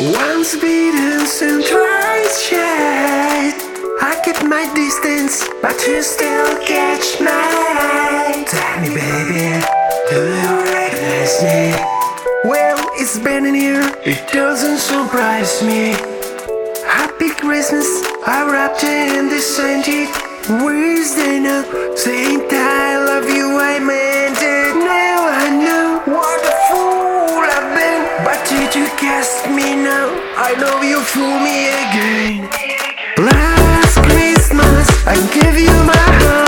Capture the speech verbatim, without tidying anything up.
Once beaten and twice shed, I keep my distance, but you still catch my eye. Tell me, baby, do you recognize me? Well, it's been a year, it doesn't surprise me. Happy Christmas, I wrapped you in this scented. Where's the note saying I love you, I meant it. Now I know what a fool I've been, but did you cast me now? I know you fool me again. Last Christmas I gave you my heart.